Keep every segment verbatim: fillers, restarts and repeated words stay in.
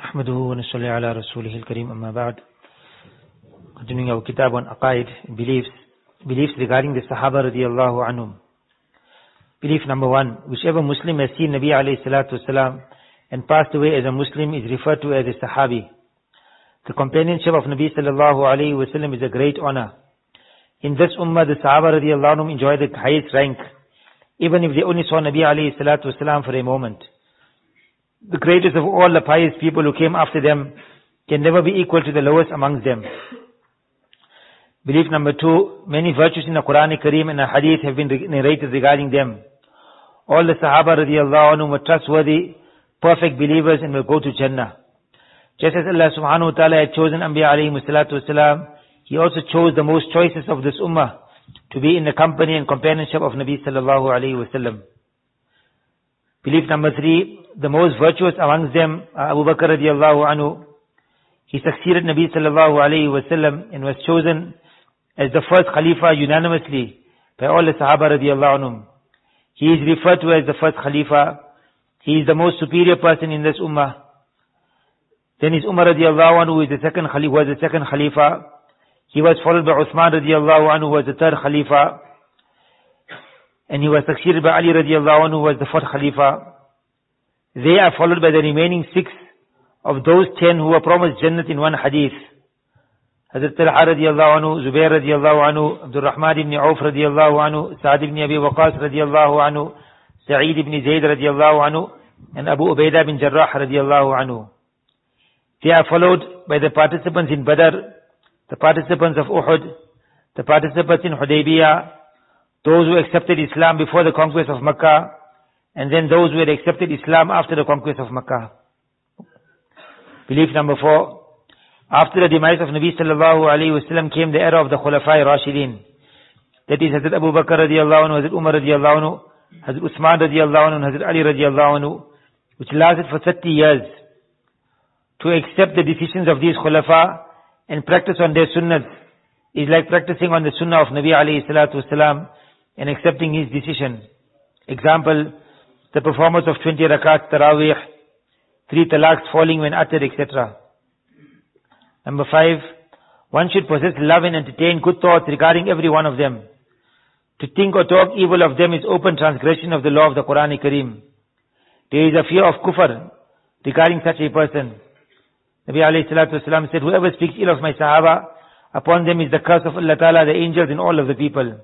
Ahmaduhu wa nusalli ala rasulihil kareem, amma ba'd. Continuing our kitab on aqaid, beliefs, beliefs regarding the Sahaba radiyallahu anhum. Belief number one, whichever Muslim has seen Nabi alayhi salatu wasalam and passed away as a Muslim is referred to as a Sahabi. The companionship of Nabi sallallahu alayhi wasallam is a great honor. In this ummah, the Sahaba radiyallahu anhum enjoy the highest rank, even if they only saw Nabi alayhi salatu wasalam for a moment. The greatest of all the pious people who came after them can never be equal to the lowest amongst them. Belief number two, many virtues in the Quran Kareem and the Hadith have been narrated regarding them. All the Sahaba radiallahu anhum were trustworthy, perfect believers and will go to Jannah. Just as Allah subhanahu wa ta'ala had chosen Anbiya alayhi salatu wasalam, He also chose the most choicest of this ummah to be in the company and companionship of Nabi sallallahu alayhi wasallam. Belief number three, the most virtuous amongst them are Abu Bakr radiallahu anhu. He succeeded Nabi sallallahu alayhi wasallam and was chosen as the first Khalifa unanimously by all the Sahaba radiallahu anhum. He is referred to as the first Khalifa. He is the most superior person in this ummah. Then is Umar radiallahu anhu, who is the second Khalifa, was the second Khalifa. He was followed by Uthman radiallahu anhu, who was the third Khalifa. And he was succeeded by Ali radiallahu anhu, who was the fourth Khalifa. They are followed by the remaining six of those ten who were promised Jannat in one hadith. Hazrat Talha radiallahu anhu, Zubair radiallahu anhu, Abdul Rahman ibn Auf radiallahu anhu, Sa'd ibn Abi Waqas radiallahu anhu, Sa'id ibn Zayd radiallahu anhu, and Abu Ubaidah bin Jarrah radiallahu anhu. They are followed by the participants in Badr, the participants of Uhud, the participants in Hudaybiyah, those who accepted Islam before the conquest of Makkah, and then those who had accepted Islam after the conquest of Makkah. Belief number four, after the demise of Nabi sallallahu alayhi wasallam came the era of the Khulafai Rashidin. That is Hazrat Abu Bakr radiallahu anhu, Hazrat Umar radiallahu anhu, Hazrat Uthman radiallahu anhu, and Hazrat Ali radiallahu anhu, which lasted for thirty years. To accept the decisions of these Khulafa and practice on their sunnahs is like practicing on the sunnah of Nabi alayhi salatu wasalam and accepting his decision. Example, the performance of twenty rakats tarawih, three talaqs falling when uttered, et cetera. Number five, one should possess love and entertain good thoughts regarding every one of them. To think or talk evil of them is open transgression of the law of the Quran Kareem. There is a fear of kufr regarding such a person. Nabi alayhi salatu wasalam said, whoever speaks ill of my Sahaba, upon them is the curse of Allah Ta'ala, the angels and all of the people.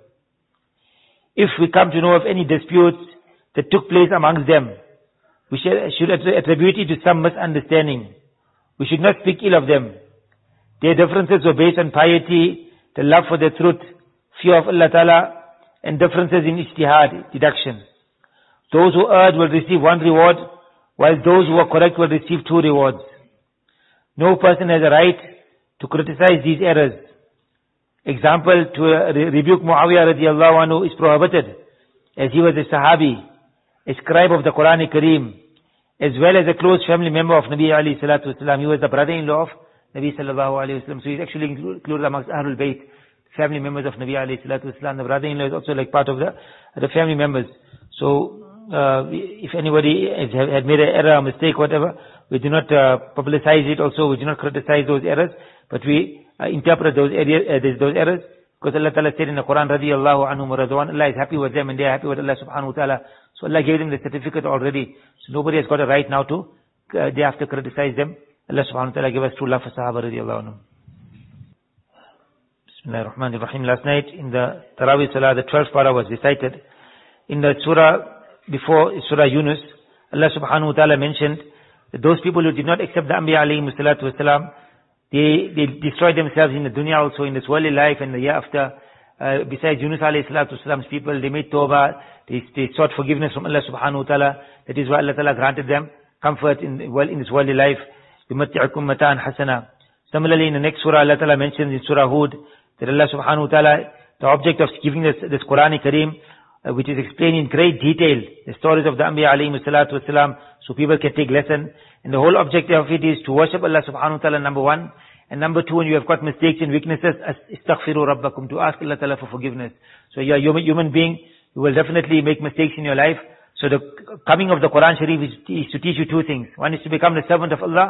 If we come to know of any disputes that took place amongst them, we should attribute it to some misunderstanding. We should not speak ill of them. Their differences were based on piety, the love for the truth, fear of Allah Ta'ala, and differences in ijtihad, deduction. Those who erred will receive one reward, while those who are correct will receive two rewards. No person has a right to criticize these errors. Example, to uh, rebuke Muawiyah radiallahu anhu is prohibited, as he was a Sahabi, a scribe of the Quran Kareem, as well as a close family member of Nabi alayhi salatu wasalam. He was the brother-in-law of Nabi sallallahu alayhi wasallam. So he's actually included amongst Ahlul Bayt, family members of Nabi alayhi salatu wasalam. The brother-in-law is also like part of the, the family members. So, uh, if anybody has had made an error, a mistake, whatever, we do not uh, publicize it also, we do not criticize those errors, but we uh, interpret those, area, uh, those errors, because Allah Ta'ala said in the Quran, radiyallahu anhum wa radwan, Allah is happy with them and they are happy with Allah subhanahu wa ta'ala. So Allah gave them the certificate already. So nobody has got a right now to, uh, they have to criticize them. Allah subhanahu wa ta'ala gave us true love for Sahaba radiyallahu anhum. Bismillahir Rahmanir Rahim. Last night in the Tarawih Salah, the twelfth parah was recited. In the surah before, Surah Yunus, Allah subhanahu wa ta'ala mentioned that those people who did not accept the Anbiya alayhi salatu wasalam, they, they destroyed themselves in the dunya also, in this worldly life and the year after. Uh, besides Yunus alayhi salatu wasalam's people, they made tawbah, they, they sought forgiveness from Allah subhanahu wa ta'ala. That is why Allah ta'ala granted them comfort in, well, in this worldly life. بِمَتِّعَكُمْ مَتَاعًا حَسَنًا. Similarly, in the next surah, Allah ta'ala mentions in Surah Hud that Allah subhanahu wa ta'ala, the object of giving this, this Quran Kareem, uh, which is explained in great detail, the stories of the Anbiya alayhi salatu wasalam, so people can take lesson. And the whole objective of it is to worship Allah subhanahu wa ta'ala, number one. And number two, when you have got mistakes and weaknesses, istaghfiru rabbakum, to ask Allah ta'ala for forgiveness. So you are a human, human being, you will definitely make mistakes in your life. So the coming of the Quran Sharif is, is to teach you two things. One is to become the servant of Allah,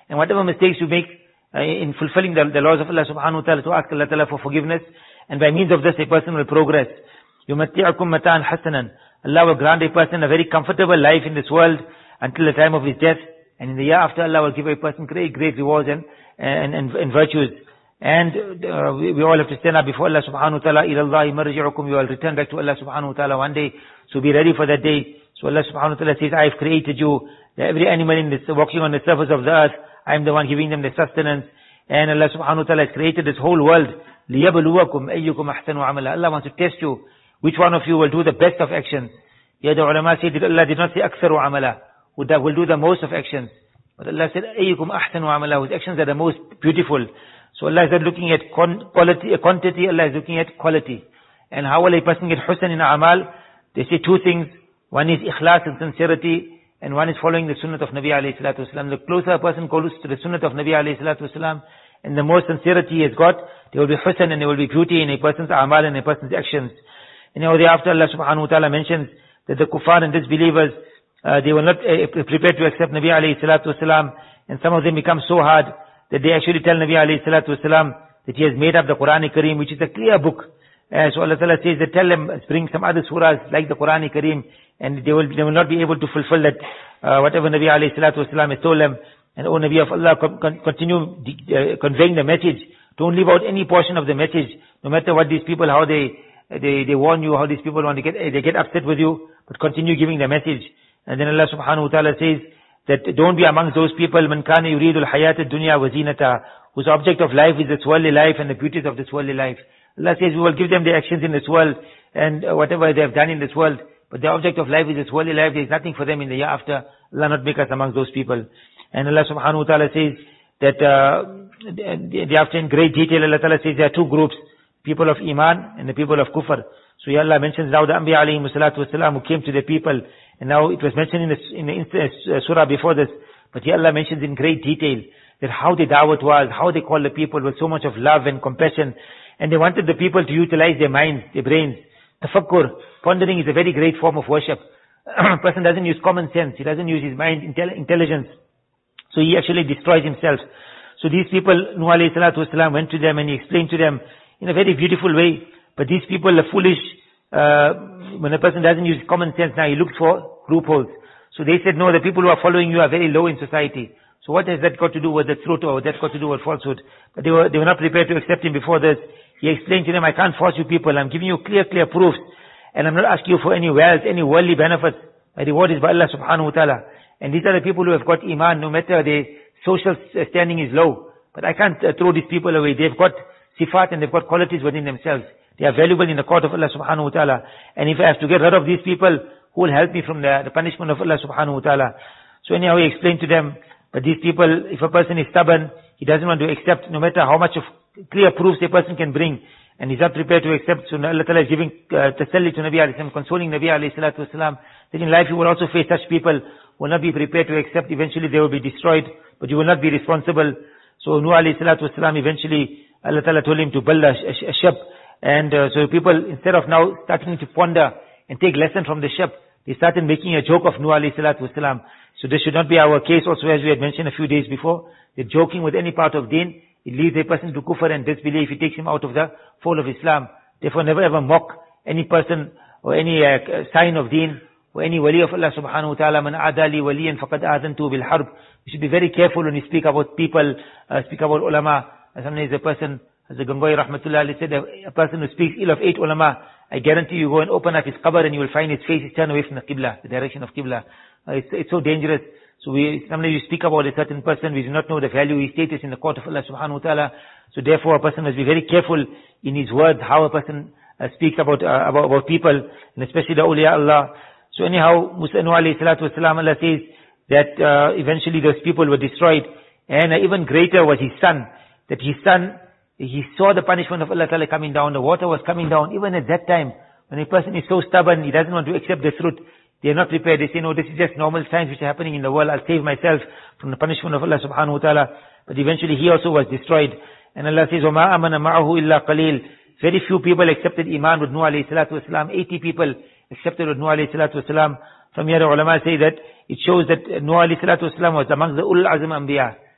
And whatever mistakes you make uh, in fulfilling the, the laws of Allah subhanahu wa ta'ala, to ask Allah ta'ala for forgiveness. And by means of this, a person will progress. يُمَتِّعَكُمْ مَتَاعًا حَسَنًا. Allah will grant a person a very comfortable life in this world until the time of his death. And in the year after, Allah will give a person great, great rewards and, and, and, and virtues. And uh, we, we all have to stand up before Allah subhanahu wa ta'ala. إِلَى اللَّهِ مَرْجِعُكُمْ. You will return back to Allah subhanahu wa ta'ala one day. So be ready for that day. So Allah subhanahu wa ta'ala says, I have created you. Every animal in this, walking on the surface of the earth, I am the one giving them the sustenance. And Allah subhanahu wa ta'ala has created this whole world. لِيَبْلُوَكُمْ أَيُّكُمْ أَحْسَنُ عَمَلًا. Allah wants to test you. Which one of you will do the best of actions? Yeah, the ulama said that Allah did not say أَكْثَرُ عَمَلًا, who will do the most of actions. But Allah said, أَيُّكُمْ أَحْسَنُ عَمَلًا, whose actions are the most beautiful. So Allah is not looking at quality, quantity, Allah is looking at quality. And how will a person get husn in amal? They say two things. One is ikhlas and sincerity, and one is following the sunnah of Nabi alayhi salatu wasalam. The closer a person goes to the sunnah of Nabi alayhi salatu wasalam, and the more sincerity he has got, there will be husn and there will be beauty in a person's amal and a person's actions. And now thereafter Allah subhanahu wa ta'ala mentions that the kuffar and disbelievers, uh, they were not uh, prepared to accept Nabi alayhi salatu wasalam, and some of them become so hard that they actually tell Nabi alayhi salatu wasalam that he has made up the Quran Kareem, which is a clear book. Uh, so Allah Ta'ala says that tell them, bring some other surahs like the Quran Kareem, and they will, they will not be able to fulfill that, uh, whatever Nabi alayhi salatu wasalam has told them. And O Nabi of Allah, con- con- continue uh, conveying the message. Don't leave out any portion of the message, no matter what these people, how they, they, they warn you, how these people want to get, they get upset with you, but continue giving the message. And then Allah subhanahu wa ta'ala says that don't be amongst those people, man kana yuridul hayat ad-dunya wa zinata, whose object of life is this worldly life and the beauties of this worldly life. Allah says we will give them their actions in this world and uh, whatever they have done in this world, but the object of life is this worldly life. There is nothing for them in the year after. Allah not make us amongst those people. And Allah subhanahu wa ta'ala says that uh, thereafter in great detail Allah ta'ala says there are two groups, people of Iman and the people of Kufr. So here Allah mentions now the Anbiya alayhi salatu wasalam who came to the people, and now it was mentioned in the, in the uh, surah before this, but here Allah mentions in great detail that how the da'wat was, how they called the people with so much of love and compassion, and they wanted the people to utilize their minds, their brains. Tafakkur, pondering is a very great form of worship. A person doesn't use common sense, he doesn't use his mind, intel- intelligence, so he actually destroys himself. So these people, Nuh alayhi salatu wasalam went to them and he explained to them in a very beautiful way, but these people are foolish. Uh, when a person doesn't use common sense, now he looks for loopholes. So they said, no, the people who are following you are very low in society. So what has that got to do with the truth, or what has that got to do with falsehood? But they were, they were not prepared to accept him before this. He explained to them, I can't force you people, I'm giving you clear, clear proofs, and I'm not asking you for any wealth, any worldly benefits. My reward is by Allah subhanahu wa ta'ala. And these are the people who have got iman, no matter their social standing is low. But I can't uh, throw these people away. They've got sifat and they've got qualities within themselves. They are valuable in the court of Allah subhanahu wa ta'ala. And if I have to get rid of these people, who will help me from the, the punishment of Allah subhanahu wa ta'ala? So anyhow, he explained to them, but these people, if a person is stubborn, he doesn't want to accept, no matter how much of clear proofs a person can bring, and he's not prepared to accept. So Allah Ta'ala is giving uh, tasalli to Nabi alayhi salam, consoling Nabi alayhi salatu wasalam, that in life you will also face such people who will not be prepared to accept. Eventually they will be destroyed, but you will not be responsible. So Nuh alayhi salatu wasalam, eventually Allah Ta'ala told him to build a, a, a ship. And uh, so people, instead of now starting to ponder and take lesson from the ship, they started making a joke of Nuh alayhi salatu wasalam. So this should not be our case also, as we had mentioned a few days before. That joking with any part of deen, it leads a person to kufr and disbelief. It takes him out of the fold of Islam. Therefore never ever mock any person or any uh, sign of deen or any wali of Allah subhanahu wa ta'ala. Man adali waliyan faqad adantu bil harb. We should be very careful when we speak about people, uh, speak about ulama. Sometimes a person, as the Gangohi rahmatullah alayhi said, a person who speaks ill of eight ulama, I guarantee you go and open up his qabr and you will find his face is turned away from the qibla, the direction of qibla. Uh, it's, it's so dangerous. So we, sometimes you speak about a certain person, we do not know the value, his status in the court of Allah subhanahu wa ta'ala. So therefore a person must be very careful in his words, how a person uh, speaks about, uh, about, about people, and especially the awliya Allah. So anyhow, Musa Nuh alayhi salatu wasalam, Allah says that uh, eventually those people were destroyed. And uh, even greater was his son, that his son, he saw the punishment of Allah Ta'ala coming down, the water was coming down. Even at that time, when a person is so stubborn, he doesn't want to accept the truth, they are not prepared. They say, no, this is just normal signs which are happening in the world. I'll save myself from the punishment of Allah subhanahu wa ta'ala. But eventually he also was destroyed. And Allah says, وَمَا أَمَنَ مَعَهُ إِلَّا قَلِيلٌ. Very few people accepted iman with Nuh alayhi salatu wasalam. eighty people accepted with Nuh alayhi salatu wasalam. From here the ulama say that it shows that Nuh alayhi salatu wasalam was amongst the Ulul Azm Anbiya.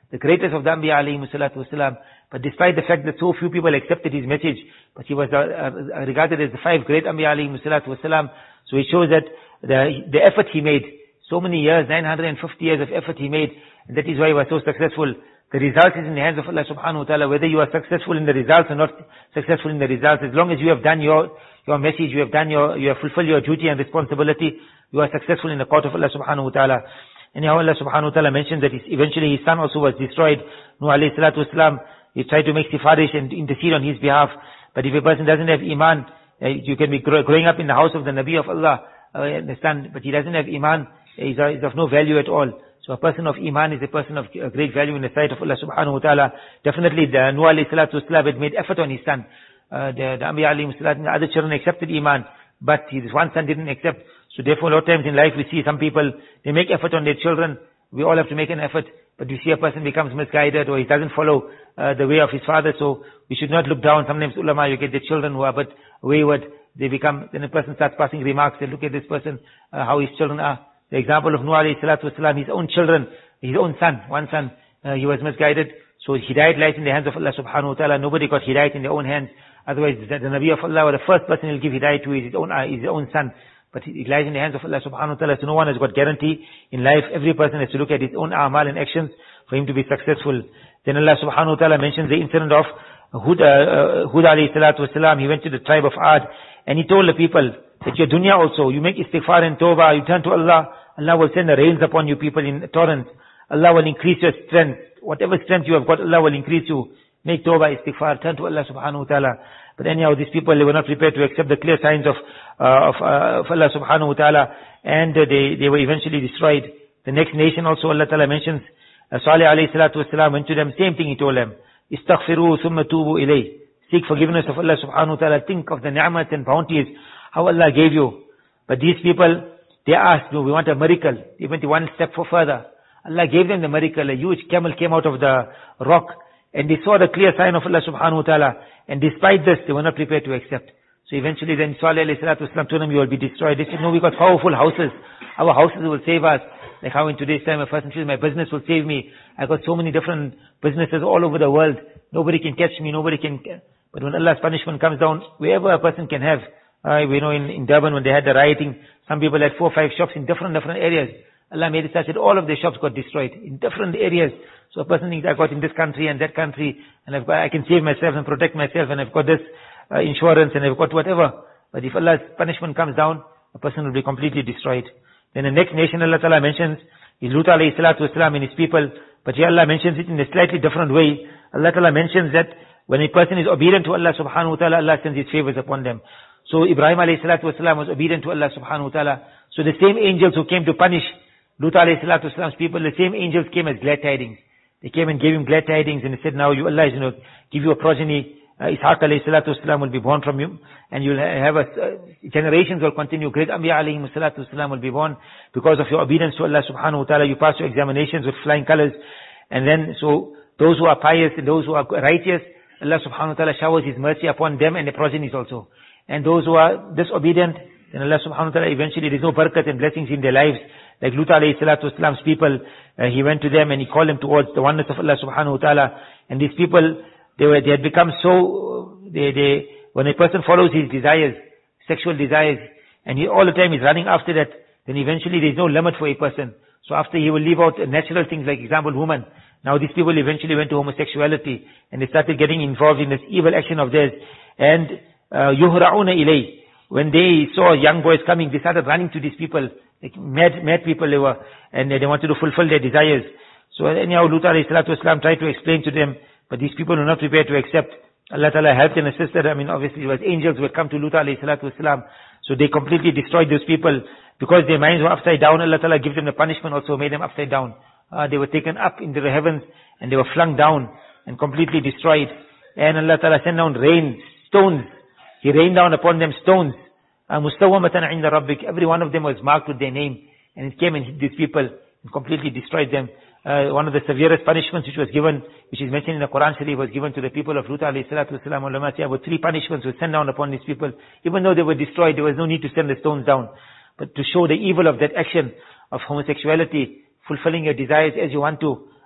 the greatest of the Anbiya alayhi salatu wasalam. But despite the fact that so few people accepted his message, but he was uh, uh, regarded as the five great Anbiya alayhi salatu wasalam. So it shows that the, the effort he made, so many years, nine hundred fifty years of effort he made, and that is why he was so successful. The result is in the hands of Allah subhanahu wa ta'ala, whether you are successful in the results or not successful in the results. As long as you have done your, your message, you have done your, you have fulfilled your duty and responsibility, you are successful in the court of Allah subhanahu wa ta'ala. And how Allah subhanahu wa ta'ala mentioned that his, eventually his son also was destroyed. Nuh alayhi salatu wasalam, he tried to make sifarish and intercede on his behalf. But if a person doesn't have iman, uh, you can be grow, growing up in the house of the Nabi of Allah, uh, understand, but he doesn't have iman, is uh, is of no value at all. So a person of iman is a person of uh, great value in the sight of Allah subhanahu wa ta'ala. Definitely the Nuh alayhi salatu wasalam had made effort on his son. Uh, the, the Anbiya alayhi salatu, the other children accepted iman, but his one son didn't accept. So therefore, a lot of times in life we see some people, they make effort on their children. We all have to make an effort. But we see a person becomes misguided or he doesn't follow uh, the way of his father. So we should not look down. Sometimes ulama, you get the children who are but wayward. They become, then a person starts passing remarks. They look at this person, uh, how his children are. The example of Nuh alayhi salatu wasalam, his own children, his own son, one son, uh, he was misguided. So hidayat lies in the hands of Allah subhanahu wa ta'ala. Nobody got hidayat in their own hands. Otherwise, the, the Nabi of Allah, or the first person he'll give hidayat to is his own, uh, his own son. But it lies in the hands of Allah subhanahu wa ta'ala. So no one has got guarantee in life. Every person has to look at his own a'mal and actions for him to be successful. Then Allah subhanahu wa ta'ala mentions the incident of Hud, uh, Hud alayhi salatu wasalam. He went to the tribe of Ad and he told the people that your dunya also, you make istighfar and tawbah, you turn to Allah, Allah will send the rains upon you people in torrents. Allah will increase your strength. Whatever strength you have got, Allah will increase you. Make tawbah, istighfar, turn to Allah subhanahu wa ta'ala. But anyhow, these people, they were not prepared to accept the clear signs of, uh, of, uh, of Allah subhanahu wa ta'ala, and uh, they, they were eventually destroyed. The next nation also, Allah ta'ala mentions, uh, Salih alayhi salatu wasalam went to them, same thing he told them, istaghfiru thumma tubu ilayh. Seek forgiveness of Allah subhanahu wa ta'ala, think of the ni'mat and bounties, how Allah gave you. But these people, they asked, no, we want a miracle. They went one step further. Allah gave them the miracle, a huge camel came out of the rock, and they saw the clear sign of Allah subhanahu wa ta'ala. And despite this, they were not prepared to accept. So eventually then Salih alayhi salatu wasalam told them, you will be destroyed. They said, no, we got powerful houses. Our houses will save us. Like how in today's time a person says, my business will save me. I got so many different businesses all over the world. Nobody can catch me, nobody can... But when Allah's punishment comes down, wherever a person can have, uh, we know in, in Durban when they had the rioting, some people had four or five shops in different, different areas. Allah made it such that all of their shops got destroyed in different areas. So a person thinks, I got in this country and that country, and I've got, I can save myself and protect myself, and I've got this uh, insurance, and I've got whatever. But if Allah's punishment comes down, a person will be completely destroyed. Then the next nation Allah Ta'ala mentions is Lut alayhi salatu wasalam and his people. But here Allah mentions it in a slightly different way. Allah Ta'ala mentions that when a person is obedient to Allah subhanahu wa ta'ala, Allah sends his favors upon them. So Ibrahim alayhi salatu wasalam was obedient to Allah subhanahu wa ta'ala. So the same angels who came to punish Lut alayhi salatu wasalam's people, the same angels came as glad tidings. They came and gave him glad tidings, and they said, now you, Allah is going to give you a progeny. Uh, Ishaq alayhi salatu wasalam will be born from you, and you'll have a, uh, generations will continue. Great Anbiya alayhi salatu wasalam will be born because of your obedience to Allah subhanahu wa ta'ala. You pass your examinations with flying colors. And then, so, those who are pious and those who are righteous, Allah subhanahu wa ta'ala showers His mercy upon them and their progenies also. And those who are disobedient, then Allah subhanahu wa ta'ala eventually there's no barakat and blessings in their lives. Like Lut alayhi salatu wasalam's people, uh, he went to them and he called them towards the oneness of Allah subhanahu wa ta'ala. And these people, they were, they had become so, they, they, when a person follows his desires, sexual desires, and he all the time is running after that, then eventually there's no limit for a person. So after he will leave out natural things like example woman. Now these people eventually went to homosexuality and they started getting involved in this evil action of theirs. And yuhra'una ilay. When they saw young boys coming, they started running to these people. Like mad, mad people they were, and they wanted to fulfill their desires. So anyhow, Lut alayhi salatu wasalam tried to explain to them, but these people were not prepared to accept. Allah Ta'ala helped and assisted. I mean, obviously it was angels who had come to Lut alayhi salatu wasalam. So they completely destroyed those people. Because their minds were upside down, Allah Ta'ala gave them the punishment also, made them upside down. Uh, they were taken up into the heavens, and they were flung down, and completely destroyed. And Allah Ta'ala sent down rain, stones. He rained down upon them stones. Mustawamatan inda rabbik. Every one of them was marked with their name. And it came and hit these people and completely destroyed them. Uh, one of the severest punishments which was given, which is mentioned in the Quran Sharif, was given to the people of Lut alayhi salatu wasalam. Ulama say about three punishments were sent down upon these people. Even though they were destroyed, there was no need to send the stones down. But to show the evil of that action of homosexuality, fulfilling your desires as you want to,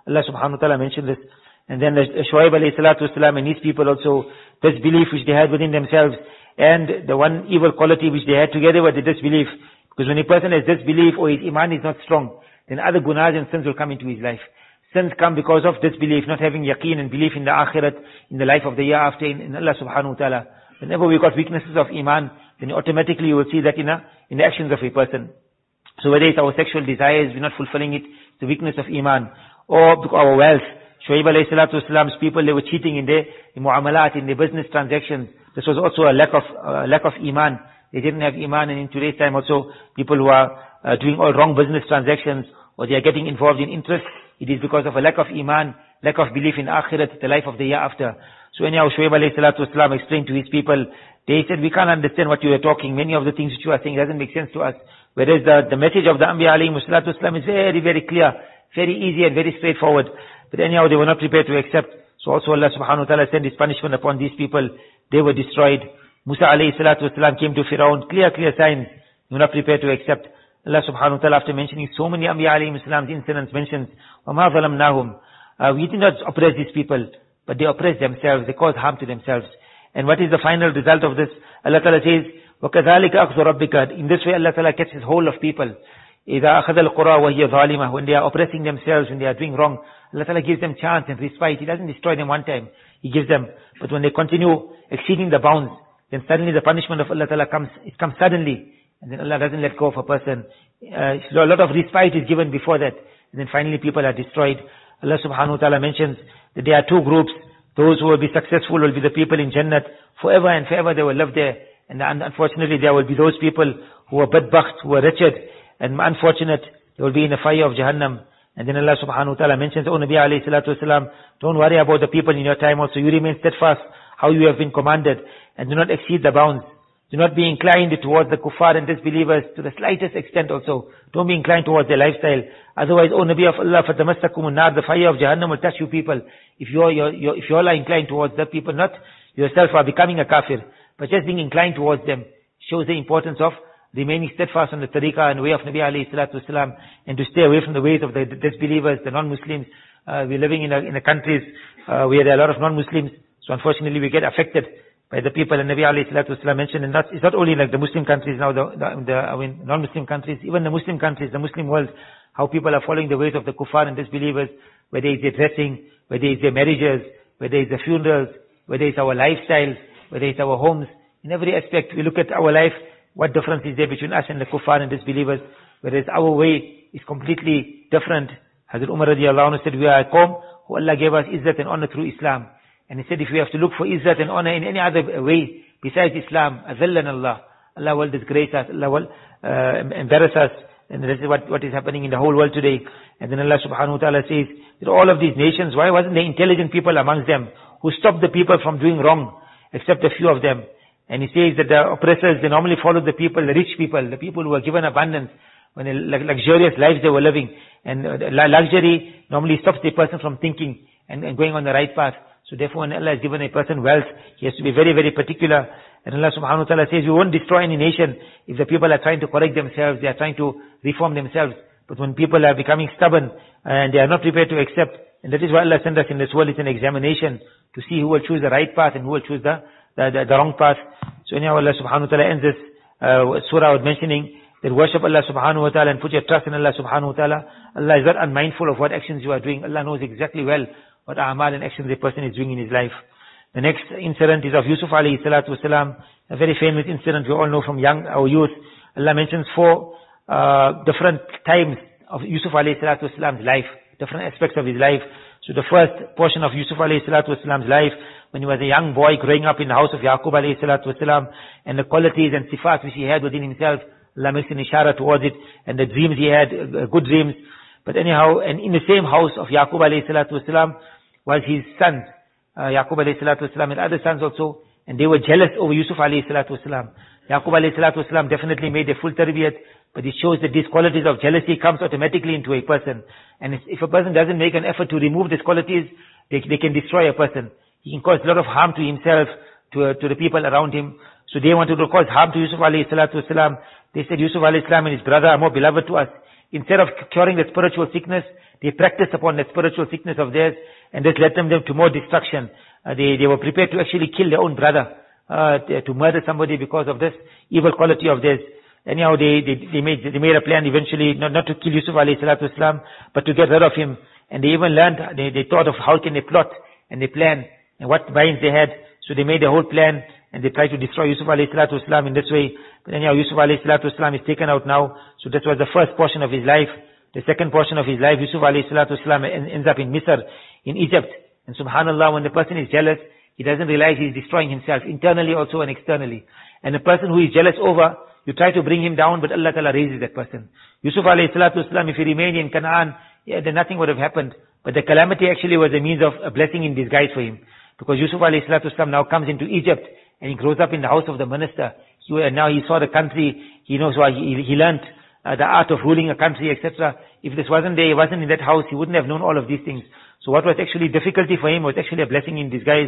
Allah subhanahu wa ta'ala mentioned this. And then the Shuaib alayhi salatu wasalam and his people also, disbelief which they had within themselves, and the one evil quality which they had together with the disbelief. Because when a person has disbelief or his iman is not strong, then other gunas and sins will come into his life. Sins come because of disbelief, not having yaqeen and belief in the akhirat, in the life of the year after, in, in Allah subhanahu wa ta'ala. Whenever we got weaknesses of iman, then automatically you will see that in, a, in the actions of a person. So whether it's our sexual desires, we're not fulfilling it, the weakness of iman, or our wealth. Shuaib alayhi salatu wasalam's people, they were cheating in their in mu'amalat, in their business transactions. This was also a lack of uh, lack of iman. They didn't have iman, and in today's time also, people who are uh, doing all wrong business transactions, or they are getting involved in interest, it is because of a lack of iman, lack of belief in akhirat, the life of the year after. So anyhow, Shuaib alayhi salatu wasalam explained to his people, they said, we can't understand what you are talking. Many of the things which you are saying doesn't make sense to us. Whereas the, the message of the Anbiya alayhi salatu wasalam is very, very clear, very easy and very straightforward. But anyhow, they were not prepared to accept. So also Allah subhanahu wa ta'ala sent his punishment upon these people. They were destroyed. Musa alayhi salatu wasalam came to Firaun. Clear, clear signs. They were not prepared to accept. Allah subhanahu wa ta'ala, after mentioning so many Anbiya alayhi salam's incidents, mentions, وَمَا ظَلَمْنَاهُمْ uh, We did not oppress these people, but they oppressed themselves. They caused harm to themselves. And what is the final result of this? Allah ta'ala says, وَكَذَلِكَ أَخْذُ رَبِّكَ In this way Allah ta'ala catches hold of people. إِذَا أَخَذَ الْقُرَى وَهِيَ ظَالِمَةٌ When they are oppressing themselves, when they are doing wrong, Allah ta'ala gives them chance and respite. He doesn't destroy them one time. He gives them. But when they continue exceeding the bounds, then suddenly the punishment of Allah ta'ala comes, it comes suddenly. And then Allah doesn't let go of a person. Uh, so a lot of respite is given before that. And then finally people are destroyed. Allah subhanahu wa ta'ala mentions that there are two groups. Those who will be successful will be the people in Jannat. Forever and forever they will live there. And unfortunately there will be those people who are badbakht, who are wretched and unfortunate. They will be in the fire of Jahannam. And then Allah subhanahu wa ta'ala mentions, O Nabi alayhi salatu wasalam, don't worry about the people in your time also. You remain steadfast how you have been commanded. And do not exceed the bounds. Do not be inclined towards the kuffar and disbelievers to the slightest extent also. Don't be inclined towards their lifestyle. Otherwise, O Nabi of Allah, فَتَمَسَّكُمُ النَّارِ The fire of Jahannam will touch you people. If you are, you're, you're, if you all are inclined towards the people, not yourself are becoming a kafir, but just being inclined towards them, shows the importance of remaining steadfast on the tariqah and way of Nabi alayhi salatu wasalam, and to stay away from the ways of the disbelievers, the non-Muslims. Uh, we're living in a, in a countries uh, where there are a lot of non-Muslims, so unfortunately we get affected by the people. And Nabi alayhi salatu wasalam mentioned, and that's, it's not only like the Muslim countries now, the, the, the I mean, non-Muslim countries, even the Muslim countries, the Muslim world, how people are following the ways of the kuffar and disbelievers, whether it's their dressing, whether it's their marriages, whether it's the funerals, whether it's our lifestyles, whether it's our homes. In every aspect, we look at our life, what difference is there between us and the kuffar and disbelievers? Whereas our way is completely different. Hazrat Umar radiallahu anhu said, we are a qawm who Allah gave us izzat and honor through Islam. And he said, if we have to look for izzat and honor in any other way besides Islam, azallan Allah, Allah will disgrace us, Allah will uh, embarrass us. And this is what, what is happening in the whole world today. And then Allah subhanahu wa ta'ala says, that all of these nations, why wasn't there intelligent people amongst them who stopped the people from doing wrong, except a few of them? And he says that the oppressors, they normally followed the people, the rich people, the people who were given abundance, when they, luxurious lives they were living. And uh, luxury normally stops a person from thinking and, and going on the right path. So therefore, when Allah has given a person wealth, he has to be very, very particular. And Allah subhanahu wa ta'ala says, we won't destroy any nation if the people are trying to correct themselves, they are trying to reform themselves. But when people are becoming stubborn and they are not prepared to accept, and that is why Allah sent us in this world, it's an examination to see who will choose the right path and who will choose the The, the, the wrong path. So anyhow, Allah subhanahu wa ta'ala ends this uh, surah with mentioning that worship Allah subhanahu wa ta'ala and put your trust in Allah subhanahu wa ta'ala. Allah is not unmindful of what actions you are doing. Allah knows exactly well what a'mal and actions a person is doing in his life. The next incident is of Yusuf alayhi salatu wasalam, a very famous incident we all know from young, our youth. Allah mentions four uh, different times of Yusuf alayhi salatu wasalam's life, different aspects of his life. So the first portion of Yusuf alayhi salatu wasalam's life, when he was a young boy growing up in the house of Yaqub alayhi salatu wasalam, and the qualities and sifat which he had within himself, Allah makes an ishara towards it, and the dreams he had, uh, good dreams. But anyhow, and in the same house of Yaqub alayhi salatu wasalam was his sons, uh, Yaqub alayhi salatu wasalam and other sons also, and they were jealous over Yusuf alayhi salatu wasalam. Yaqub alayhi salatu wasalam definitely made a full tarbiyat, but it shows that these qualities of jealousy comes automatically into a person. And if a person doesn't make an effort to remove these qualities, they, they can destroy a person. He can cause a lot of harm to himself, to, uh, to the people around him. So they wanted to cause harm to Yusuf alayhi salatu wasalam. They said Yusuf alayhi salam and his brother are more beloved to us. Instead of curing the spiritual sickness, they practiced upon that spiritual sickness of theirs, and this led them to more destruction. Uh, they, they were prepared to actually kill their own brother, uh, to murder somebody because of this evil quality of theirs. Anyhow, they, they, they made, they made a plan eventually, not, not to kill Yusuf alayhi salatu wasalam, but to get rid of him. And they even learned, they, they thought of how can they plot, and they plan, and what minds they had. So they made a whole plan, and they tried to destroy Yusuf alayhi salatu wasalam in this way. But anyhow, Yusuf alayhi salatu wasalam is taken out now. So that was the first portion of his life. The second portion of his life, Yusuf alayhi salatu wasalam ends up in Misr, in Egypt. And subhanallah, when the person is jealous, he doesn't realize he's destroying himself, internally also and externally. And the person who is jealous over, you try to bring him down, but Allah Ta'ala raises that person. Yusuf alayhi salatu wasalam, if he remained in Canaan, yeah, then nothing would have happened. But the calamity actually was a means of a blessing in disguise for him. Because Yusuf alayhi salatu wasalam now comes into Egypt, and he grows up in the house of the minister. He, and now he saw the country, he knows why, he, he learned uh, the art of ruling a country, et cetera. If this wasn't there, he wasn't in that house, he wouldn't have known all of these things. So what was actually difficulty for him was actually a blessing in disguise.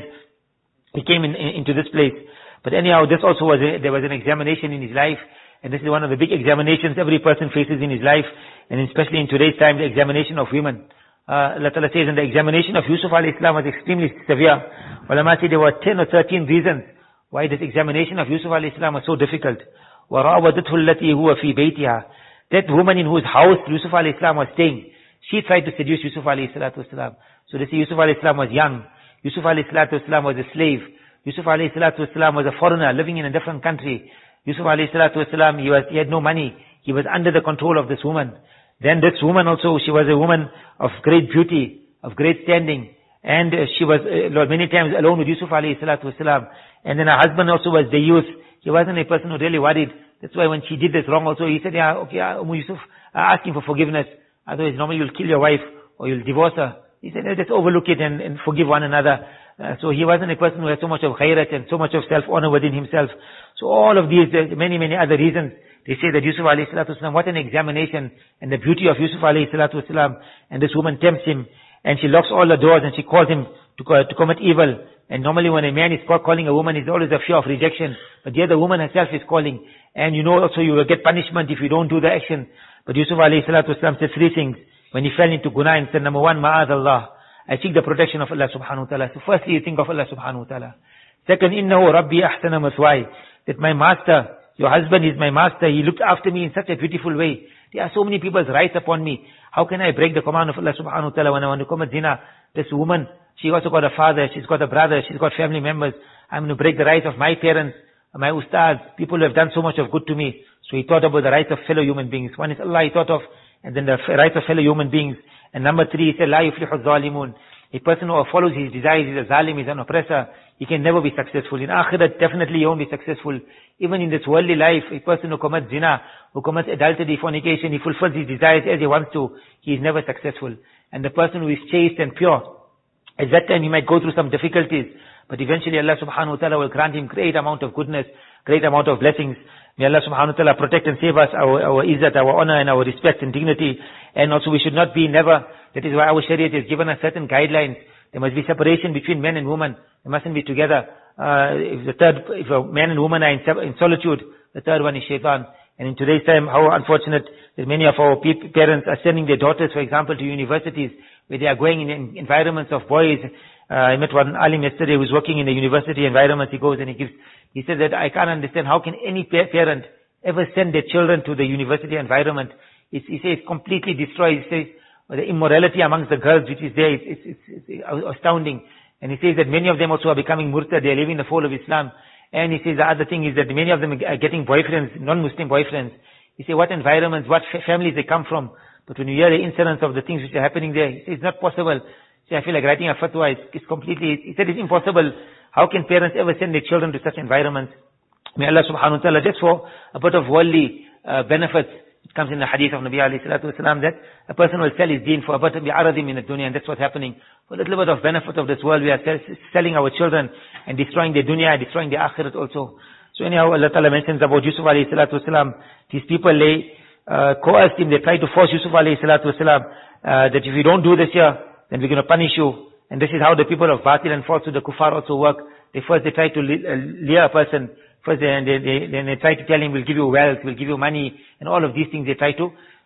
He came in, in, into this place. But anyhow, this also was a, there was an examination in his life, and this is one of the big examinations every person faces in his life, and especially in today's time, the examination of women. Uh, Allah Ta'ala says, and the examination of Yusuf alayhi salam was extremely severe. Ulama say there were ten or thirteen reasons why this examination of Yusuf alayhi salam was so difficult. وَرَاوَدَتْهُ الَّتِي هُوَ فِي بَيْتِهَا. That woman in whose house Yusuf alayhi salam was staying, she tried to seduce Yusuf alayhi salatu wasalam. So they say Yusuf alayhi salam was young. Yusuf alayhi salatu wasalam was a slave. Yusuf alayhi salatu wasalam was a foreigner living in a different country. Yusuf alayhi salatu wasalam, he was, he had no money. He was under the control of this woman. Then this woman also, she was a woman of great beauty, of great standing. And uh, she was uh, many times alone with Yusuf alayhi salatu wasalam. And then her husband also was the youth. He wasn't a person who really worried. That's why when she did this wrong also, he said, yeah, okay, uh, Umm Yusuf, uh, ask him for forgiveness. Otherwise, normally you'll kill your wife or you'll divorce her. He said, let's overlook it and, and forgive one another. Uh, so he wasn't a person who had so much of khairat and so much of self-honor within himself. So all of these, uh, many, many other reasons, they say that Yusuf alayhi salatu wasalam, what an examination, and the beauty of Yusuf alayhi salatu wasalam. And this woman tempts him, and she locks all the doors, and she calls him to, to commit evil. And normally when a man is calling a woman, there's always a fear of rejection. But here the woman herself is calling. And you know also you will get punishment if you don't do the action. But Yusuf alayhi salatu wasalam said three things. When he fell into guna and said, number one, ma'ad Allah. I seek the protection of Allah subhanahu wa ta'ala. So firstly you think of Allah subhanahu wa ta'ala. Second, innahu rabbi ahsana mathwai. That my master, your husband is my master. He looked after me in such a beautiful way. There are so many people's rights upon me. How can I break the command of Allah subhanahu wa ta'ala when I want to commit zina? This woman, she also got a father, she's got a brother, she's got family members. I'm going to break the rights of my parents, my ustads, people who have done so much of good to me. So he thought about the rights of fellow human beings. One is Allah he thought of, and then the rights of fellow human beings. And number three, he said, La yuflihu zalimun. A person who follows his desires is a zalim, is an oppressor. He can never be successful. In akhirat, definitely he won't be successful. Even in this worldly life, a person who commits zina, who commits adultery, fornication, he fulfills his desires as he wants to, he is never successful. And the person who is chaste and pure, at that time he might go through some difficulties, but eventually Allah subhanahu wa ta'ala will grant him great amount of goodness, great amount of blessings. May Allah subhanahu wa ta'ala protect and save us, our, our izzat, our honor and our respect and dignity. And also we should not be never, that is why our Shariat has given us certain guidelines. There must be separation between men and women. They mustn't be together. Uh, if the third, if a man and woman are in, in solitude, the third one is shaitan. And in today's time, how unfortunate that many of our pe- parents are sending their daughters, for example, to universities where they are going in, in environments of boys. Uh, I met one alim yesterday who was working in a university environment. He goes and he gives, he said that I can't understand how can any pa- parent ever send their children to the university environment. It's, he says it's completely destroyed. He says the immorality amongst the girls which is there, it's, it's, it's, it's astounding. And he says that many of them also are becoming murtad, they are leaving the fold of Islam. And he says the other thing is that many of them are getting boyfriends, non-Muslim boyfriends. He says what environments, what fa- families they come from. But when you hear the incidents of the things which are happening there, he says it's not possible. He says, I feel like writing a fatwa, it's, it's completely, he said it's impossible. How can parents ever send their children to such environments? May Allah subhanahu wa ta'ala, just for a bit of worldly uh, benefits, it comes in the hadith of Nabi alayhi salatu wasalam that a person will sell his deen for a bit of bi'aradim in the dunya, and that's what's happening. For a little bit of benefit of this world, we are selling our children and destroying their dunya, destroying their akhirat also. So anyhow, Allah Ta'ala mentions about Yusuf alayhi salatu wasalam, these people, they uh, coerced him, they tried to force Yusuf alayhi salatu wasalam, uh, that if you don't do this here, then we're going to punish you. And this is how the people of Batil and falsehood, the kuffar also work. They first, they try to lure a person. First, they, they, they, then they try to tell him, we'll give you wealth, we'll give you money, and all of these things they try to.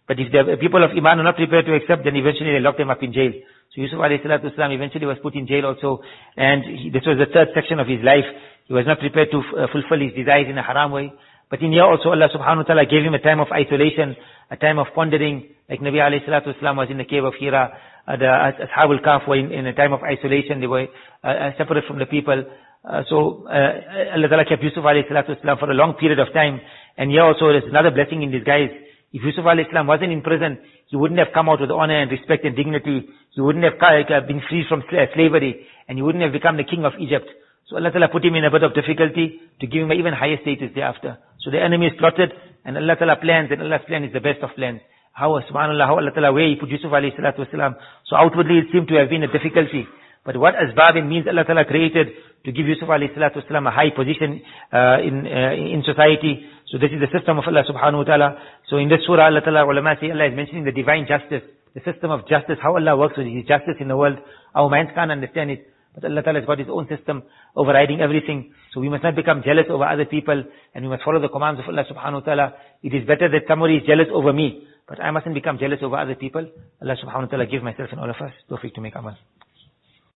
But if the people of Iman are not prepared to accept, then eventually they lock them up in jail. So Yusuf alayhi salatu wasalam eventually was put in jail also, and he, this was the third section of his life. He was not prepared to uh, fulfill his desires in a haram way. But in here also Allah subhanahu wa ta'ala gave him a time of isolation, a time of pondering, like Nabi alayhi salatu wasalam was in the cave of Hira, uh, the Ashab al-Kahf were in, in a time of isolation, they were uh, separate from the people. Uh, so uh, Allah ta'ala kept Yusuf alayhi salatu wasalam for a long period of time. And here also there's another blessing in disguise. If Yusuf alayhi salam wasn't in prison, he wouldn't have come out with honor and respect and dignity. He wouldn't have been freed from slavery, and he wouldn't have become the king of Egypt. So Allah Ta'ala put him in a bit of difficulty to give him an even higher status thereafter. So the enemy is plotted, and Allah Ta'ala plans, and Allah's plan is the best of plans. How, subhanAllah, how Allah Ta'ala, where he put Yusuf alayhi salatu wasalam. So outwardly it seemed to have been a difficulty. But what asbab and means Allah Ta'ala created to give Yusuf alayhi salatu wasalam a high position uh, in uh, in society. So this is the system of Allah subhanahu wa ta'ala. So in this surah, Allah Ta'ala, ulama say, Allah is mentioning the divine justice, the system of justice, how Allah works with His justice in the world. Our minds can't understand it. But Allah Ta'ala has got His own system overriding everything. So we must not become jealous over other people, and we must follow the commands of Allah subhanahu wa ta'ala. It is better that somebody is jealous over me, but I mustn't become jealous over other people. Allah subhanahu wa ta'ala give myself and all of us tawfiq to make amal.